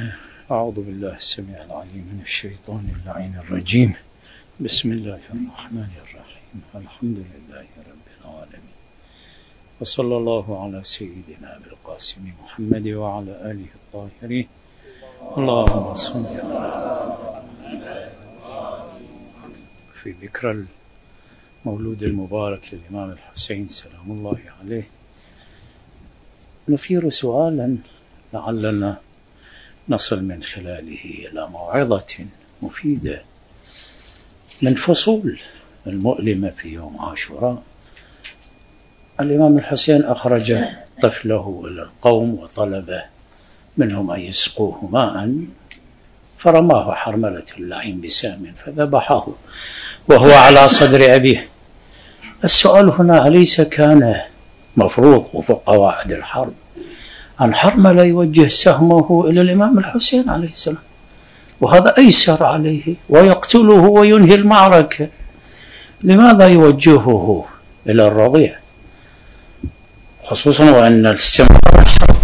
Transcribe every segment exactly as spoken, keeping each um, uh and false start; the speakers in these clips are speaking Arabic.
أعوذ بالله السميع العليم من الشيطان اللعين الرجيم. بسم الله الرحمن الرحيم. الحمد لله رب العالمين، وصلى الله على سيدنا بالقاسم محمد وعلى آله الطاهرين. اللهم صل على في ذكرى المولود المبارك للإمام الحسين سلام الله عليه. نثير سؤالا لعلنا نصل من خلاله إلى موعظة مفيدة من فصول المؤلمة في يوم عاشوراء. الإمام الحسين أخرج طفله إلى القوم وطلب منهم أن يسقوه ماء، فرماه حرملة اللعين بسام فذبحه وهو على صدر أبيه. السؤال هنا: أليس كان مفروض وفق قواعد الحرب أن حرملة يوجه سهمه إلى الإمام الحسين عليه السلام، وهذا أيسر عليه ويقتله وينهي المعركة؟ لماذا يوجهه إلى الرضيع، خصوصا وأن استمرار الحرب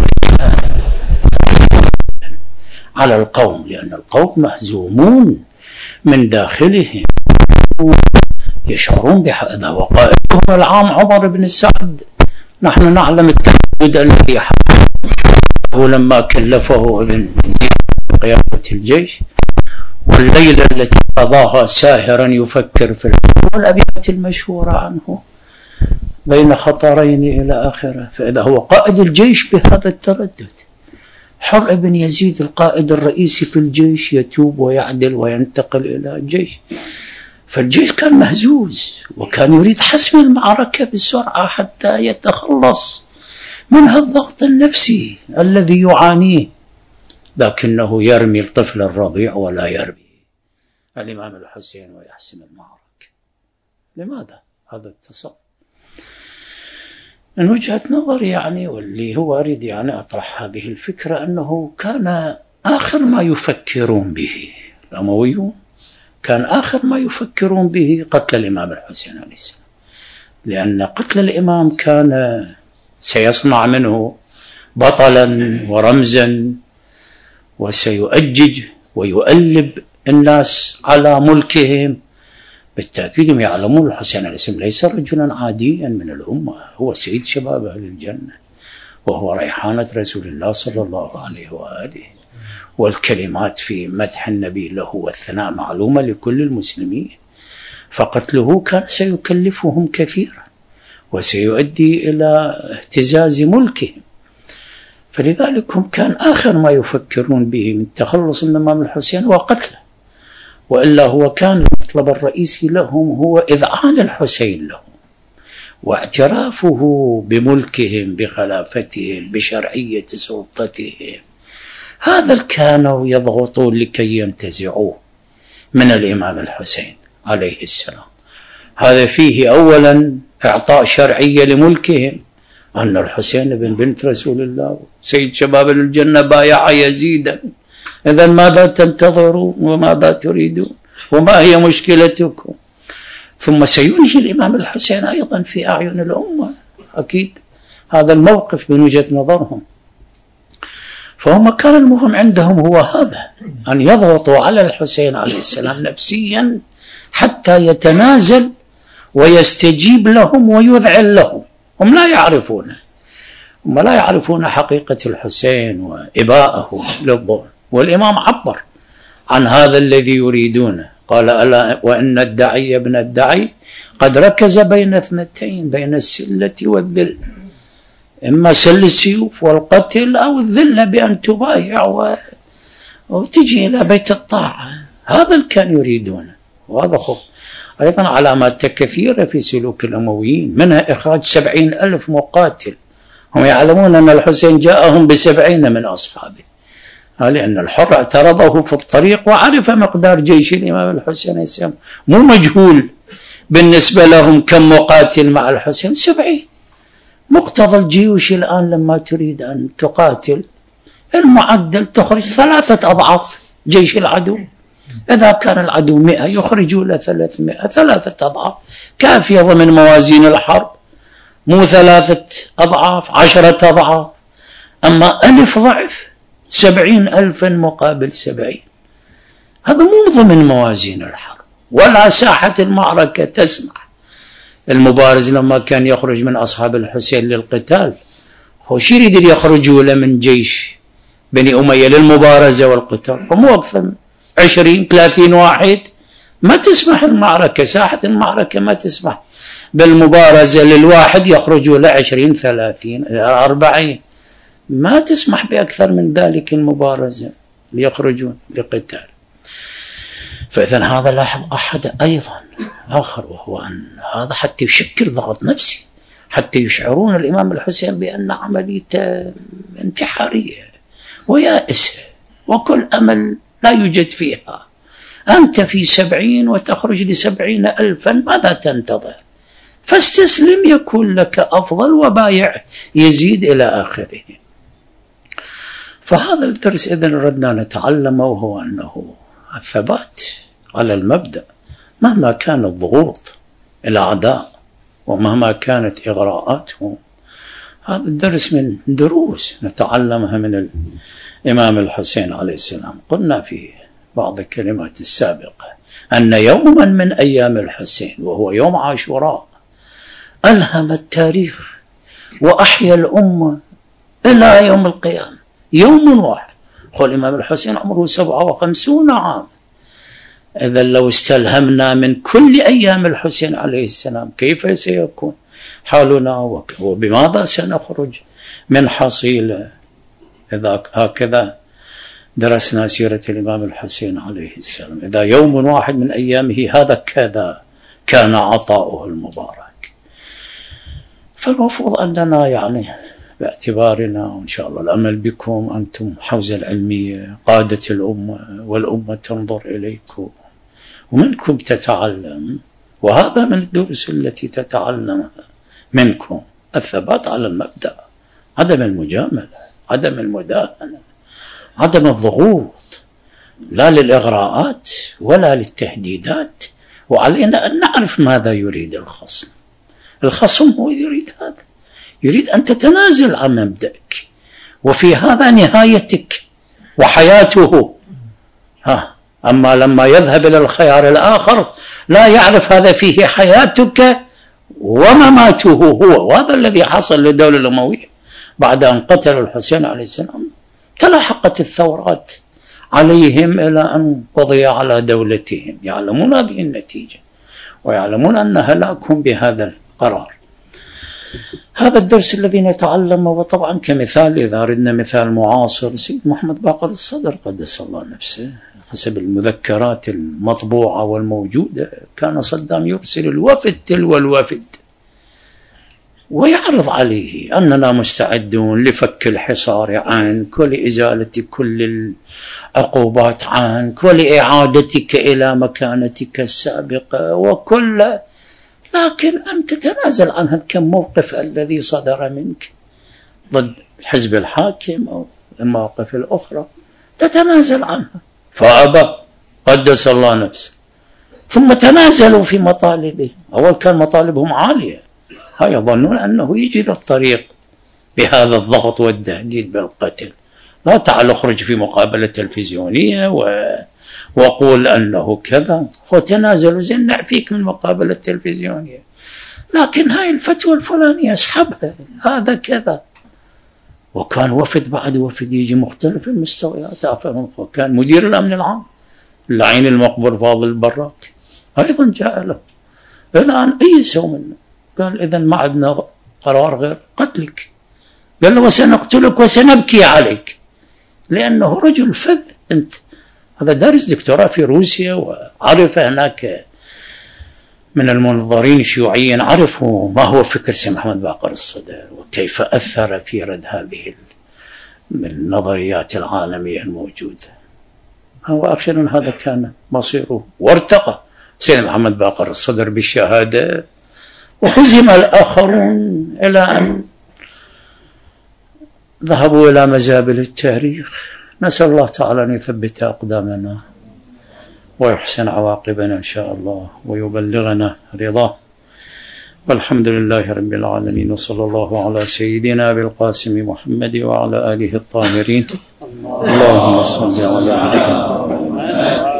على القوم، لأن القوم مهزومون من داخلهم يشعرون بهذا، وقائدهم العام عمر بن سعد. نحن نعلم التردد الذي حصل لما كلفه ابن زياد بقيادة الجيش، والليلة التي قضاها ساهرا يفكر في والأبيات المشهورة عنه بين خطرين إلى آخره. فإذا هو قائد الجيش بهذا التردد، حر بن يزيد القائد الرئيسي في الجيش يتوب ويعدل وينتقل إلى الجيش، فالجيش كان مهزوز وكان يريد حسم المعركة بسرعة حتى يتخلص من هذا الضغط النفسي الذي يعانيه، لكنه يرمي الطفل الرضيع ولا يرمي الإمام الحسين ويحسم المعركة. لماذا هذا التصرف؟ من وجهة نظري يعني، واللي هو أريد يعني أطرح هذه الفكرة، أنه كان آخر ما يفكرون به الأمويون، كان آخر ما يفكرون به قتل الإمام الحسين عليه السلام، لأن قتل الإمام كان سيصنع منه بطلا ورمزا، وسيؤجج ويؤلب الناس على ملكهم. بالتأكيد هم يعلمون الحسين عليه السلام ليس رجلا عاديا من الأمة، هو سيد شباب أهل الجنة، وهو ريحانة رسول الله صلى الله عليه وآله، والكلمات في مدح النبي له والثناء معلومة لكل المسلمين، فقتله كان سيكلفهم كثيرا وسيؤدي إلى اهتزاز ملكهم. فلذلك هم كان آخر ما يفكرون به من تخلص من الإمام الحسين هو قتله، وإلا هو كان المطلب الرئيسي لهم هو إذعان الحسين لهم واعترافه بملكهم بخلافتهم بشرعية سلطتهم. هذا كانوا يضغطون لكي ينتزعوه من الإمام الحسين عليه السلام. هذا فيه أولا إعطاء شرعية لملكهم، أن الحسين بن بنت رسول الله سيد شباب الجنة بايع يزيدا، إذن ماذا تنتظرون وماذا تريدون وما هي مشكلتكم؟ ثم سينهي الإمام الحسين أيضا في أعين الأمة، أكيد هذا الموقف من وجهة نظرهم. فهم كان المهم عندهم هو هذا، أن يضغطوا على الحسين عليه السلام نفسيا حتى يتنازل ويستجيب لهم ويذعن لهم. هم لا يعرفون هم لا يعرفون حقيقة الحسين وإباءه للظلم، والإمام عبر عن هذا الذي يريدونه، قال: ألا وإن الداعي ابن الداعي قد ركز بين اثنتين، بين السلة والذل، إما سل السيوف والقتل أو الذل بأن تبايع وتجي إلى بيت الطاعة. هذا اللي كان يريدونه، وهذا خب أيضا علامات كثيرة في سلوك الأمويين، منها إخراج سبعين ألف مقاتل. هم يعلمون أن الحسين جاءهم بسبعين من أصحابه، لأن الحر اعترضه في الطريق وعرف مقدار جيش الإمام الحسين السلام، مو مجهول بالنسبة لهم كم مقاتل مع الحسين، سبعين. مقتضى الجيوش الآن لما تريد أن تقاتل المعدل تخرج ثلاثة أضعاف جيش العدو. إذا كان العدو مئة يخرجوا له ثلاثمائة، ثلاثة أضعاف كافية ضمن موازين الحرب، مو ثلاثة أضعاف عشرة أضعاف. أما ألف ضعف سبعين ألفا مقابل سبعين، هذا مو ضمن موازين الحرب ولا ساحة المعركة تسمح. المبارز لما كان يخرج من أصحاب الحسين للقتال، هو شو يريد يخرجوا له من جيش بني أمية للمبارزة والقتال؟ فمو أكثر من عشرين ثلاثين واحد، ما تسمح المعركة، ساحة المعركة ما تسمح بالمبارزة للواحد يخرجوا له عشرين ثلاثين أربعين، ما تسمح بأكثر من ذلك المبارزة ليخرجون لقتال. فإذا هذا لاحظ أحد أيضا آخر، وهو أن هذا حتى يشكل ضغط نفسي، حتى يشعرون الإمام الحسين بأن عملية انتحارية ويائسة وكل أمل لا يوجد فيها. أنت في سبعين وتخرج لسبعين ألفا، ماذا تنتظر؟ فاستسلم يكون لك أفضل وبايع يزيد إلى آخره. فهذا الدرس إذن ردنا نتعلمه، وهو أنه الثبات على المبدأ مهما كانت ضغوط الأعداء ومهما كانت إغراءاتهم. هذا الدرس من دروس نتعلمها من الإمام الحسين عليه السلام. قلنا في بعض الكلمات السابقة أن يوما من أيام الحسين وهو يوم عاشوراء ألهم التاريخ وأحيا الأمة إلى يوم القيامة، يوم واحد. قال الإمام الحسين عمره سبعة وخمسون عام. إذا لو استلهمنا من كل أيام الحسين عليه السلام كيف سيكون حالنا وبماذا سنخرج من حصيلة؟ إذا هكذا درسنا سيرة الإمام الحسين عليه السلام، إذا يوم واحد من أيامه هذا كذا كان عطاؤه المبارك. فالمفروض أننا يعني باعتبارنا، وإن شاء الله الأمل بكم أنتم حوزة العلمية قادة الأمة، والأمة تنظر إليكم ومنكم تتعلم، وهذا من الدروس التي تتعلمها منكم: الثبات على المبدأ، عدم المجاملة، عدم المداهنة، عدم الضغوط، لا للإغراءات ولا للتهديدات. وعلينا أن نعرف ماذا يريد الخصم. الخصم هو يريد هذا، يريد أن تتنازل عن مبدأك، وفي هذا نهايتك وحياته. ها أما لما يذهب إلى الخيار الآخر لا يعرف هذا فيه حياتك ومماته هو. وهذا الذي حصل للدولة الأموية بعد أن قتلوا الحسين عليه السلام. تلاحقت الثورات عليهم إلى أن قضي على دولتهم، يعلمون هذه النتيجة ويعلمون أن هلاكهم بهذا القرار. هذا الدرس الذي نتعلمه. وطبعا كمثال إذا أردنا مثال معاصر، سيد محمد باقر الصدر قدس الله نفسه، حسب المذكرات المطبوعة والموجودة، كان صدام يرسل الوفد تلو الوفد ويعرض عليه أننا مستعدون لفك الحصار عنك ولإزالة كل العقوبات عنك ولإعادتك إلى مكانتك السابقة وكل، لكن أن تتنازل عنها كم موقف الذي صدر منك ضد الحزب الحاكم أو المواقف الأخرى تتنازل عنها. فأبى قدس الله نفسه. ثم تنازلوا في مطالبهم. أول كان مطالبهم عالية، هاي يظنون أنه يجري الطريق بهذا الضغط والتهديد بالقتل. لا تعال اخرج في مقابلة تلفزيونية و... وقول أنه كذا، وتنازلوا زين نعفيك من المقابلة التلفزيونية، لكن هاي الفتوى الفلانية اسحبها، هذا كذا. وكان وفد بعد وفد يجي مختلف المستويات. آخرهم كان مدير الأمن العام اللعين المقبول فاضل البراك، أيضا جاء له الآن أيسوا منه، قال إذن ما عندنا قرار غير قتلك. قال له وسنقتلك وسنبكي عليك، لأنه رجل فذ. أنت هذا دارس دكتوراه في روسيا، وعرف هناك من المنظرين الشيوعيين عرفوا ما هو فكر سيد محمد باقر الصدر وكيف أثر في رد هذه النظريات العالمية الموجودة. هو أخيرا هذا كان مصيره، وارتقى سيد محمد باقر الصدر بالشهادة، وهزم الآخرون إلى أن ذهبوا إلى مزابل التاريخ. نسأل الله تعالى أن يثبت أقدامنا ويحسن عواقبنا إن شاء الله ويبلغنا رضاه. والحمد لله رب العالمين، وصلى الله على سيدنا بالقاسم محمد وعلى آله الطاهرين. اللهم صل على محمد.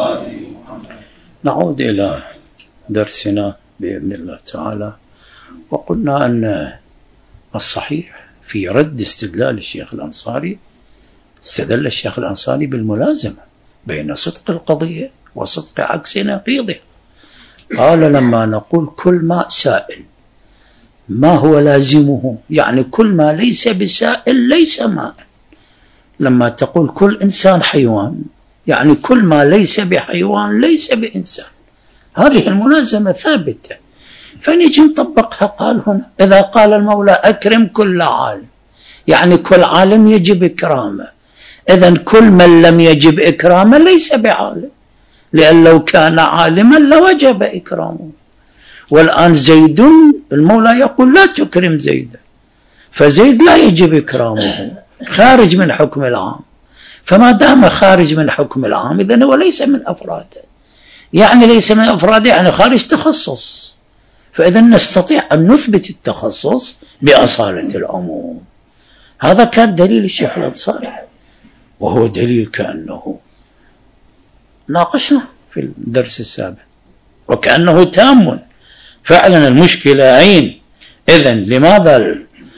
نعود إلى درسنا بإذن الله تعالى. وقلنا أن الصحيح في رد استدلال الشيخ الأنصاري، استدل الشيخ الأنصاري بالملازمة بين صدق القضية وصدق عكس نقيضها. قال لما نقول كل ماء سائل ما هو لازمه، يعني كل ما ليس بسائل ليس ماء. لما تقول كل إنسان حيوان، يعني كل ما ليس بحيوان ليس بإنسان. هذه الملازمة ثابتة، فنجي نطبقها. قال هنا إذا قال المولى أكرم كل عالم، يعني كل عالم يجب إكرامه. إذن كل من لم يجب إكرامه ليس بعالم، لأن لو كان عالما لوجب إكرامه. والآن زيد المولى يقول لا تكرم زيدا، فزيد لا يجب إكرامه، خارج من حكم العام. فما دام خارج من حكم العام إذن هو ليس من أفراده، يعني ليس من أفراده يعني خارج تخصص. فإذا نستطيع أن نثبت التخصص بأصالة العموم. هذا كان دليل الشيخ الأنصاري، وهو دليل كأنه ناقشنا في الدرس السابق، وكأنه تام فعلا. المشكلة عين. إذن لماذا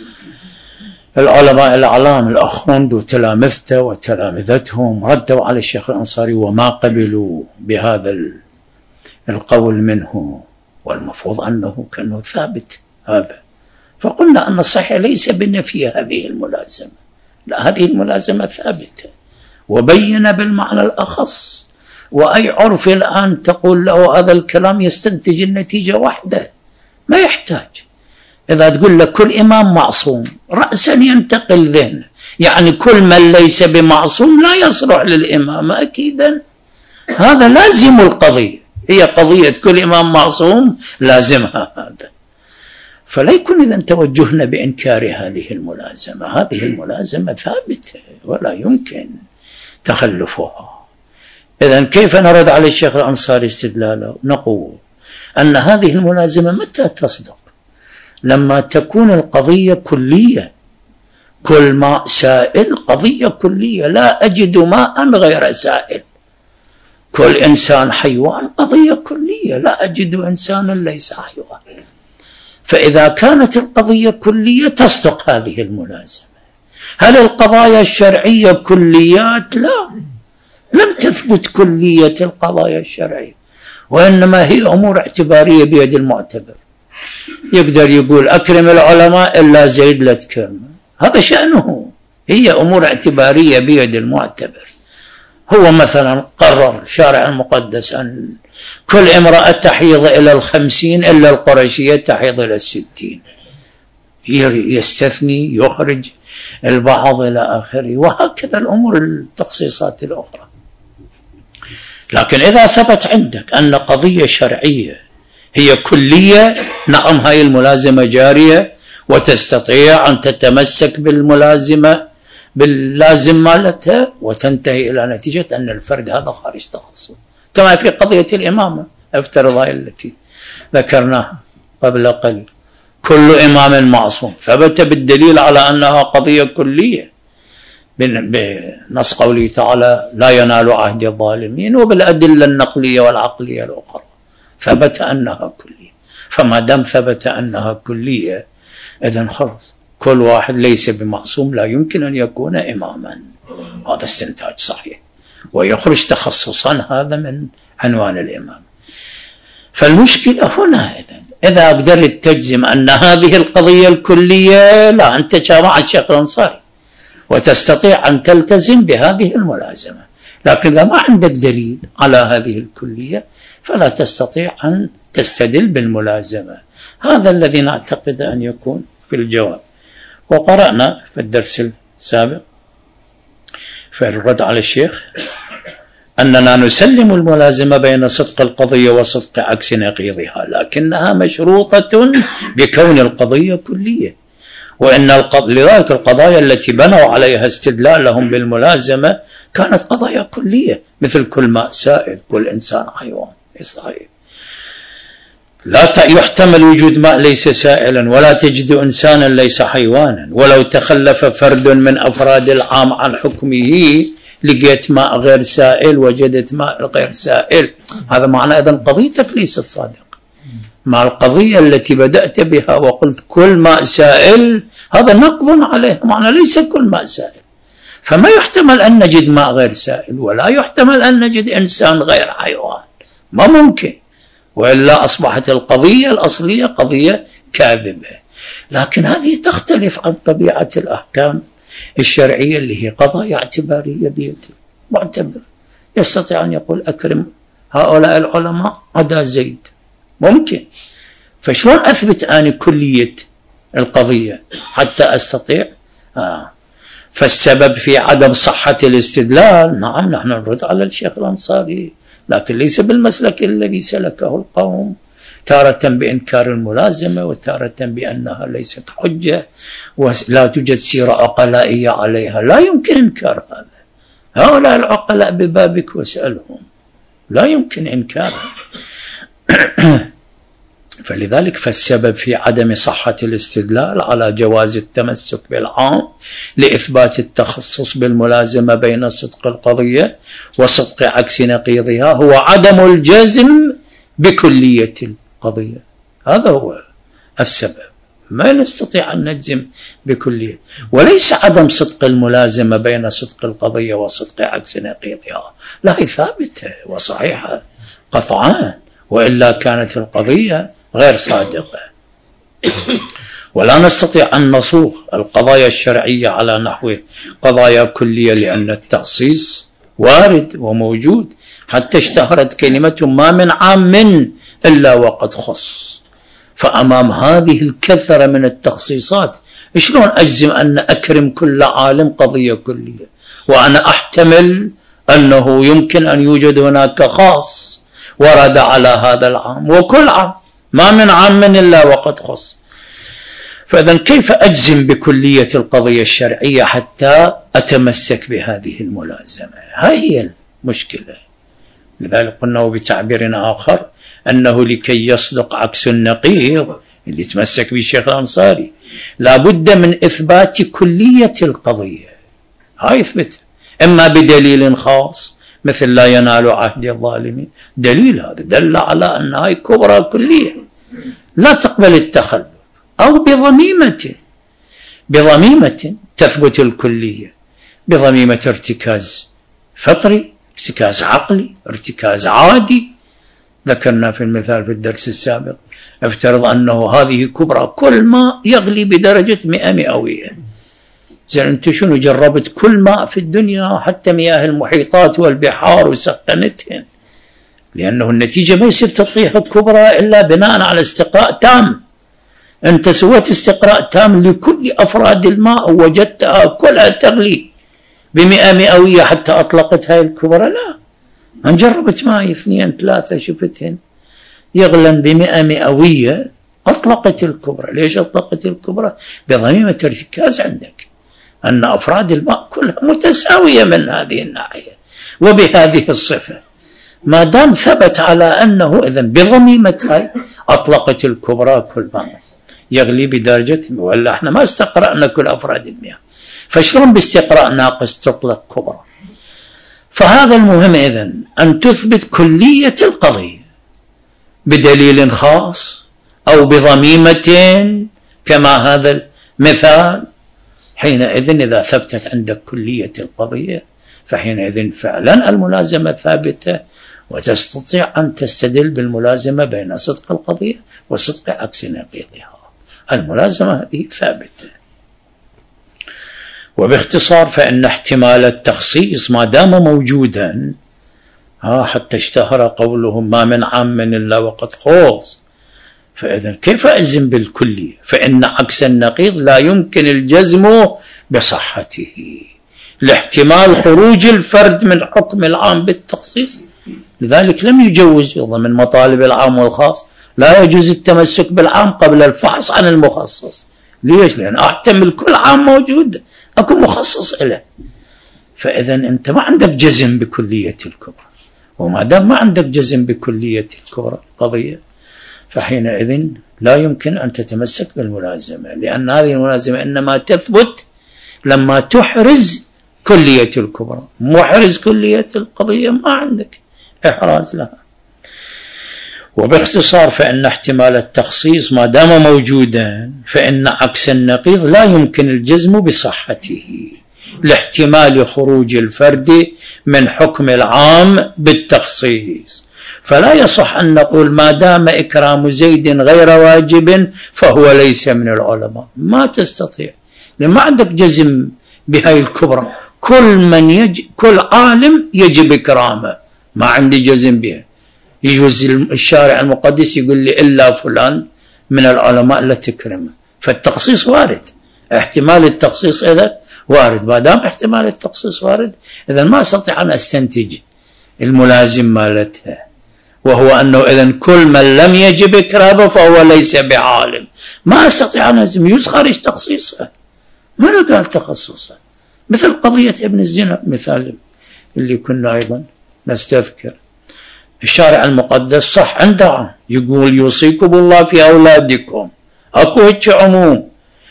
العلماء الأعلام الأخوند وتلامذته وتلامذتهم ردوا على الشيخ الأنصاري وما قبلوا بهذا القول منه، والمفروض أنه كان ثابت هذا. فقلنا أن الصحيح ليس بنفي هذه الملازمة، لا، هذه الملازمة ثابتة وبين بالمعنى الأخص. وأي عرف الآن تقول له هذا الكلام يستنتج النتيجة واحدة، ما يحتاج. إذا تقول لك كل إمام معصوم رأسا ينتقل ذهنه، يعني كل من ليس بمعصوم لا يصلح للإمامة أكيدا. هذا لازم القضية، هي قضية كل إمام معصوم لازمها هذا. فلا يكون إذن توجهنا بإنكار هذه الملازمة. هذه الملازمة ثابتة ولا يمكن تخلفها. إذن كيف نرد على الشيخ الأنصاري استدلاله؟ نقول أن هذه الملازمة متى تصدق؟ لما تكون القضية كلية. كل ماء سائل قضية كلية، لا أجد ماء غير سائل. كل إنسان حيوان قضية كلية، لا أجد إنسانا ليس حيوان. فإذا كانت القضية كلية تصدق هذه الملازمة. هل القضايا الشرعية كليات؟ لا، لم تثبت كلية القضايا الشرعية، وإنما هي أمور اعتبارية بيد المعتبر. يقدر يقول أكرم العلماء إلا زيد لا تكرمه، هذا شأنه. هي أمور اعتبارية بيد المعتبر. هو مثلا قرر شارع المقدس أن كل امرأة تحيض إلى الخمسين إلا القرشية تحيض إلى الستين، يستثني يخرج البعض إلى آخره، وهكذا الأمور التخصيصات الأخرى. لكن إذا ثبت عندك أن قضية شرعية هي كلية، نعم هاي الملازمة جارية، وتستطيع أن تتمسك بالملازمة باللازم مالتها وتنتهي إلى نتيجة أن الفرد هذا خارج تخصص، كما في قضية الإمامة افترض هاي التي ذكرناها قبل قليل. كل إمام معصوم ثبت بالدليل على أنها قضية كلية بنص قوله تعالى لا ينال عهد الظالمين، وبالأدلة النقلية والعقلية الأخرى ثبت أنها كلية. فما دام ثبت أنها كلية إذن خلص كل واحد ليس بمعصوم لا يمكن أن يكون إماما. هذا استنتاج صحيح ويخرج تخصصا هذا من عنوان الإمام. فالمشكلة هنا إذن إذا قدرت تجزم أن هذه القضية الكلية، لا، أنت جامع الشيخ الأنصاري وتستطيع أن تلتزم بهذه الملازمة. لكن إذا ما عندك دليل على هذه الكلية فلا تستطيع أن تستدل بالملازمة. هذا الذي نعتقد أن يكون في الجواب. وقرأنا في الدرس السابق في الرد على الشيخ أننا نسلم الملازمة بين صدق القضية وصدق عكس نقيضها، لكنها مشروطة بكون القضية كلية. وإن القض... لذلك القضايا التي بنوا عليها استدلالهم بالملازمة كانت قضايا كلية، مثل كل ماء سائل، كل إنسان حيوان. صحيح. لا يحتمل وجود ماء ليس سائلا، ولا تجد إنسانا ليس حيوانا، ولو تخلف فرد من أفراد العام عن حكمه لقيت ماء غير سائل وجدت ماء غير سائل. هذا معنى إذن قضيتك ليست صادقة مع القضية التي بدأت بها وقلت كل ماء سائل، هذا نقض عليه، معنى ليس كل ماء سائل. فما يحتمل أن نجد ماء غير سائل، ولا يحتمل أن نجد إنسان غير حيوان، ما ممكن، وإلا أصبحت القضية الأصلية قضية كاذبة. لكن هذه تختلف عن طبيعة الأحكام الشرعية اللي هي قضايا اعتبارية بيده، معتبر، يستطيع أن يقول أكرم هؤلاء العلماء عدا زيد، ممكن. فشلون أثبت أنا كلية القضية حتى أستطيع؟ آه. فالسبب في عدم صحة الاستدلال، نعم نحن نرد على الشيخ الأنصاري، لكن ليس بالمسلك الذي سلكه القوم، تارة بإنكار الملازمة وتارة بأنها ليست حجة ولا توجد سيرة عقلائية عليها. لا يمكن إنكار هذا، هؤلاء العقلاء ببابك واسألهم، لا يمكن إنكارها. فلذلك فالسبب في عدم صحة الاستدلال على جواز التمسك بالعام لإثبات التخصص بالملازمة بين صدق القضية وصدق عكس نقيضها هو عدم الجزم بكلية القضية. هذا هو السبب، ما نستطيع أن نجزم بكلية، وليس عدم صدق الملازمة بين صدق القضية وصدق عكس نقيضها، لا، هي ثابتة وصحيحة قطعا، وإلا كانت القضية غير صادقة. ولا نستطيع أن نصوغ القضايا الشرعية على نحو قضايا كلية، لأن التخصيص وارد وموجود، حتى اشتهرت كلمة ما من عام إلا وقد خص. فأمام هذه الكثرة من التخصيصات شلون أجزم أن أكرم كل عالم قضية كلية، وأنا أحتمل أنه يمكن أن يوجد هناك خاص ورد على هذا العام، وكل عام ما من عام إلا وقد خص. فإذن كيف أجزم بكلية القضية الشرعية حتى أتمسك بهذه الملازمة؟ هاي هي المشكلة. لذلك قلنا بتعبير آخر أنه لكي يصدق عكس النقيض اللي يتمسك به الشيخ الأنصاري لابد من إثبات كلية القضية. هاي يثبت إما بدليل خاص مثل لا ينال عهد الظالمين، دليل هذا دل على أن هاي كبرى كلية لا تقبل التخلف، أو بضميمة بضميمة تثبت الكلية، بضميمة ارتكاز فطري، ارتكاز عقلي، ارتكاز عادي. ذكرنا في المثال في الدرس السابق، افترض أنه هذه كبرى كل ما يغلي بدرجة مئة مئوية. زين أنت شنو جربت كل ماء في الدنيا حتى مياه المحيطات والبحار وسخنتهن، لأنه النتيجة ما يصير تعطيها كبرى إلا بناء على استقراء تام. أنت سويت استقراء تام لكل أفراد الماء ووجدتها كلها تغلي بمئة مئوية حتى أطلقت هاي الكبرى؟ لا، من جربت معي اثنين ثلاثة شفتهن يغلن بمئة مئوية أطلقت الكبرى. ليش أطلقت الكبرى؟ بضميمة ارتكاز عندك أن أفراد الماء كلها متساوية من هذه الناحية وبهذه الصفة. ما دام ثبت على أنه إذن بضميمة هاي أطلقت الكبرى كل ما يغلي بدرجة، ولا احنا ما استقرأنا كل أفراد المياه، فشلون باستقراء ناقص تطلق كبرى؟ فهذا المهم إذن أن تثبت كلية القضية بدليل خاص أو بضميمة كما هذا المثال. حينئذ إذا ثبتت عندك كلية القضية فحينئذ فعلا الملازمة ثابتة، وتستطيع أن تستدل بالملازمة بين صدق القضية وصدق عكس نقيضها. الملازمة هذه ثابتة. وباختصار فإن احتمال التخصيص ما دام موجودا، ها حتى اشتهر قولهم ما من عام إلا وقد خص، فإذن كيف أجزم بالكلية؟ فإن عكس النقيض لا يمكن الجزم بصحته لاحتمال خروج الفرد من حكم العام بالتخصيص. لذلك لم يجوز ضمن مطالب العام والخاص، لا يجوز التمسك بالعام قبل الفحص عن المخصص. ليش؟ لأن أحتمل كل عام موجود أكو مخصص له. فإذا أنت ما عندك جزم بكلية الكبرى، وما دام ما عندك جزم بكلية الكبرى قضية، فحينئذ لا يمكن أن تتمسك بالملازمة، لأن هذه الملازمة إنما تثبت لما تحرز كلية الكبرى. محرز كلية القضية ما عندك إحراز لها. وباختصار فإن احتمال التخصيص ما دام موجودا فإن عكس النقيض لا يمكن الجزم بصحته لاحتمال خروج الفرد من حكم العام بالتخصيص. فلا يصح أن نقول ما دام إكرام زيد غير واجب فهو ليس من العلماء. ما تستطيع، لأن ما عندك جزم بهاي الكبرى. كل من يج... كل عالم يجب إكرامه، ما عندي جزم بها. يجوز الشارع المقدس يقول لي إلا فلان من العلماء لا تكرمه. فالتخصيص وارد، احتمال التخصيص إذا وارد. ما دام احتمال التخصيص وارد إذا ما أستطيع أن أستنتج الملازم مالتها، وهو أنه إذن كل من لم يجب إكرامه فهو ليس بعالم. ما أستطيع أن أجزم، يجوز خارج تخصيصه. من قال تخصصه؟ مثل قضية ابن الزنا مثال اللي كنا أيضا نستذكر. الشارع المقدس صح عنده يقول يوصيكم الله في أولادكم، أكو هيك عموم،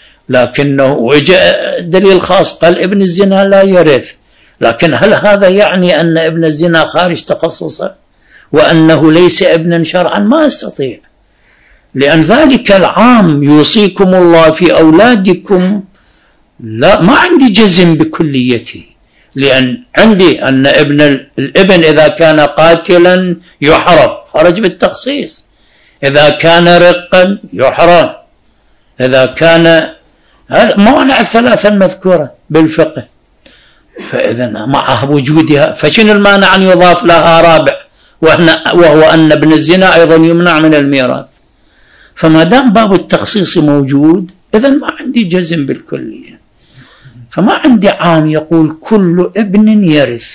لكنه وجاء دليل خاص قال ابن الزنا لا يرث. لكن هل هذا يعني أن ابن الزنا خارج تخصصه وأنه ليس ابنا شرعا؟ ما أستطيع، لأن ذلك العام يوصيكم الله في أولادكم لا، ما عندي جزم بكليته، لأن عندي أن ابن الابن إذا كان قاتلا يحرم خرج بالتخصيص، إذا كان رقا يحرم، إذا كان موانع الثلاثة المذكورة بالفقه. فإذا مع وجودها فشنو المانع أن يضاف لها رابع وهو أن ابن الزنا أيضا يمنع من الميراث؟ فما دام باب التخصيص موجود إذا ما عندي جزم بالكلية. فما عندي عام يقول كل ابن يرث،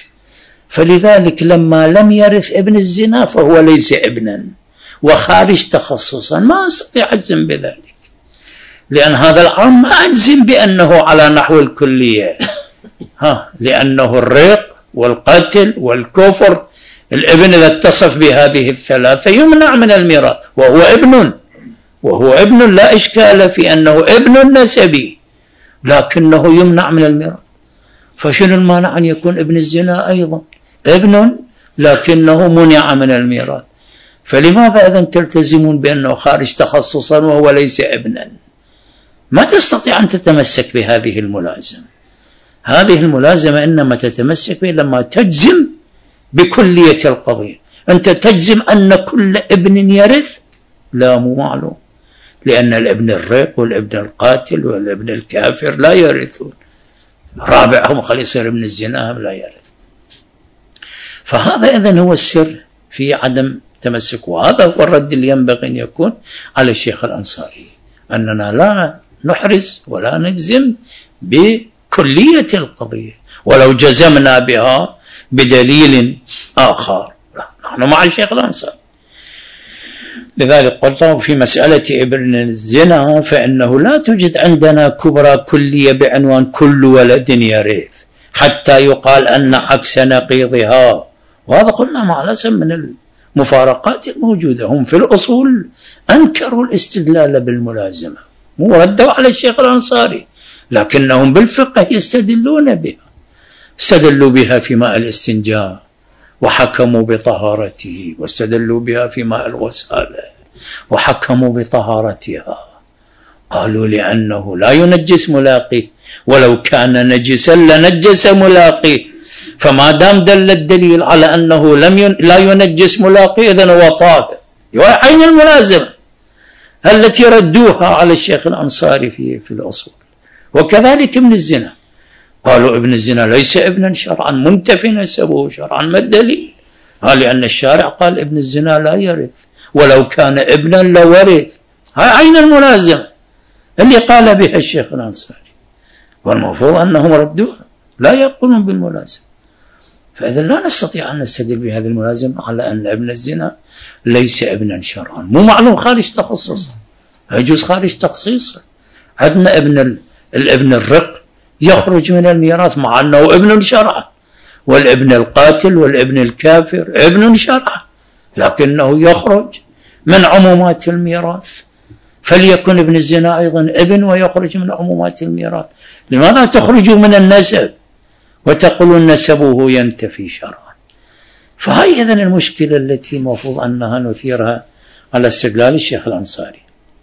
فلذلك لما لم يرث ابن الزنا فهو ليس ابنا وخارج تخصصا. ما أستطيع أجزم بذلك، لأن هذا العام ما أجزم بأنه على نحو الكلية. ها لأنه الرق والقتل والكفر، الابن إذا اتصف بهذه الثلاثة يمنع من الميراث وهو ابن، وهو ابن لا إشكال في أنه ابن نسبي، لكنه يمنع من الميراث. فشنو المانع أن يكون ابن الزنا أيضا ابن لكنه منع من الميراث؟ فلماذا إذن تلتزمون بأنه خارج تخصصا وهو ليس ابنا؟ ما تستطيع أن تتمسك بهذه الملازمة. هذه الملازمة إنما تتمسك به لما تجزم بكلية القضية. أنت تجزم أن كل ابن يرث؟ لا، مو معلوم، لأن الابن الرق والابن القاتل والابن الكافر لا يرثون، رابعهم خلي يصير ابن الزنا لا يرث. فهذا إذن هو السر في عدم تمسك، وهذا هو الرد اللي ينبغي أن يكون على الشيخ الأنصاري، أننا لا نحرز ولا نجزم بكلية القضية ولو جزمنا بها بدليل آخر. نحن مع الشيخ الأنصاري. لذلك قلت في مسألة ابن الزنا فإنه لا توجد عندنا كبرى كلية بعنوان كل ولد يرث حتى يقال أن عكس نقيضها، وهذا قلنا مع الأسف من المفارقات الموجودة. هم في الأصول أنكروا الاستدلال بالملازمة، مو ردوا على الشيخ الأنصاري، لكنهم بالفقه يستدلون بها. استدلوا بها في ماء الاستنجاء وحكموا بطهارته، واستدلوا بها في ماء الغسالة وحكموا بطهارتها. قالوا لأنه لا ينجس ملاقيه، ولو كان نجسا لنجس ملاقيه، فما دام دل الدليل على أنه لم ين... لا ينجس ملاقيه إذن هو طاهر. عين الملازمة التي ردوها على الشيخ الأنصاري في في الأصول. وكذلك ابن الزنا، قالوا ابن الزنا ليس ابنا شرعا، منتفي نسبه شرعا. ما الدليل؟ قال لأن الشارع قال ابن الزنا لا يرث، ولو كان ابنا لورث. هاي عين الملازمة اللي قال بها الشيخ الأنصاري، والمفروض أنهم ردوها، لا يقولون بالملازمة. فإذا لا نستطيع أن نستدل بهذه الملازمة على أن ابن الزنا ليس ابنا شرعا، مو معلوم خارج تخصصه، يجوز خارج تخصيصه. عندنا ابن الابن الرق يخرج من الميراث مع أنه ابن شرعا، والابن القاتل والابن الكافر ابن شرعا، لكنه يخرج من عمومات الميراث، فليكن ابن الزنا أيضا ابن ويخرج من عمومات الميراث. لماذا تخرجوا من النسب وتقولون نسبه ينتفي شرعا؟ فهي إذن المشكلة التي المفروض أنها نثيرها على استدلال الشيخ الأنصاري.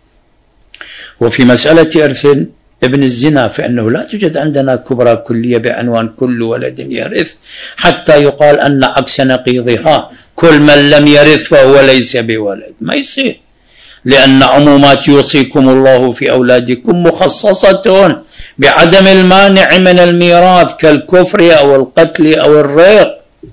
وفي مسألة إرث ابن الزنا فإنه لا توجد عندنا كبرى كلية بعنوان كل ولد يرث حتى يقال أن عكس نقيضها كل من لم يرث فهو ليس بولد. ما يصير، لأن عمومات يوصيكم الله في أولادكم مخصصة بعدم المانع من الميراث كالكفر أو القتل أو الريق.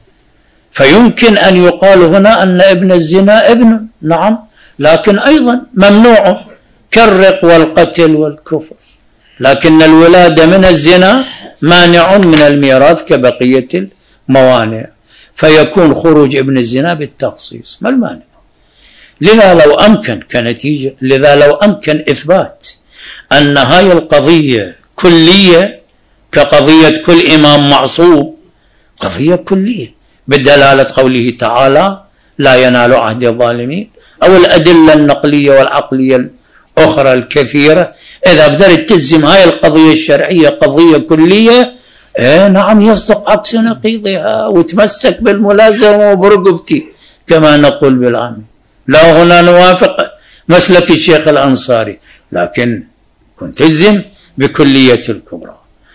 فيمكن أن يقال هنا أن ابن الزنا ابن، نعم، لكن أيضا ممنوع كالرق والقتل والكفر، لكن الولادة من الزنا مانع من الميراث كبقية الموانع، فيكون خروج ابن الزنا بالتخصيص. ما المانع؟ لذا لو أمكن كنتيجة لذا لو أمكن إثبات أن هاي القضية كلية كقضية كل إمام معصوم، قضية كلية بدلالة قوله تعالى لا ينال عهد الظالمين، أو الأدلة النقلية والعقلية الأخرى الكثيرة، إذا بدأت تجزم هاي القضية الشرعية قضية كلية، إيه نعم يصدق عكس نقيضها وتمسك بالملازمة وبرقبتي كما نقول بالعامي. لا هنا نوافق مسلك الشيخ الأنصاري، لكن كنت تجزم بكلية الكبرى،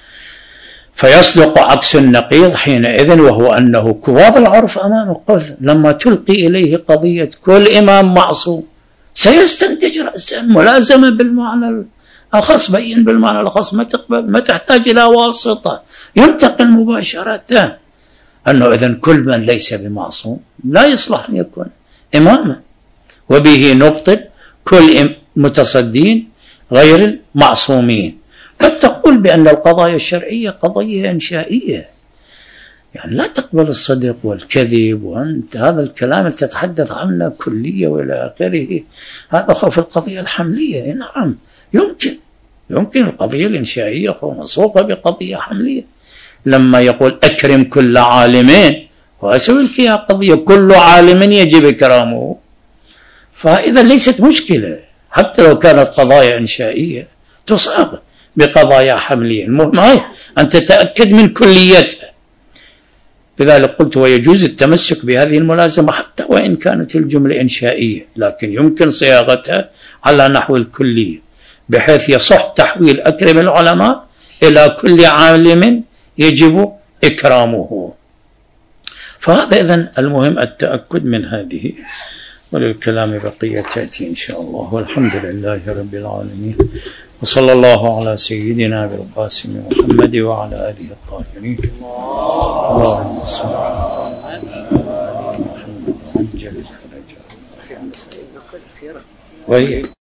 فيصدق عكس النقيض حينئذ، وهو أنه كبار العرف أمامه قل لما تلقي إليه قضية كل إمام معصوم سيستنتج رأسا ملازمة بالمعنى الأخص، بين بالمعنى الأخص، ما تقبل ما تحتاج إلى واسطة، ينتقل مباشرة. أنه إذن كل من ليس بمعصوم لا يصلح أن يكون إماما، وبه نبطل كل متصدين غير المعصومين. قد تقول بأن القضايا الشرعية قضية إنشائية، يعني لا تقبل الصدق والكذب، وأنت هذا الكلام تتحدث عنه كلية وإلى آخره، هذا خوف القضية الحملية. نعم يمكن يمكن القضية الإنشائية مسوقة بقضية حملية. لما يقول أكرم كل عالمين وأسوي لك يا قضية كل عالم يجب إكرامه، فإذا ليست مشكلة حتى لو كانت قضايا إنشائية تصاغ بقضايا حملية. المهم هي أن تتأكد من كليتها. لذلك قلت ويجوز التمسك بهذه الملازمة حتى وإن كانت الجملة إنشائية، لكن يمكن صياغتها على نحو الكلية بحيث يصح تحويل أكرم العلماء إلى كل عالم يجب إكرامه. فهذا إذن المهم التأكد من هذه، وللكلام بقية تأتي إن شاء الله. والحمد لله رب العالمين، وصلى الله على سيدنا بالقاسم محمد وعلى آله الطاهرين. اللهم صل على محمد وعجل فرجه. وهي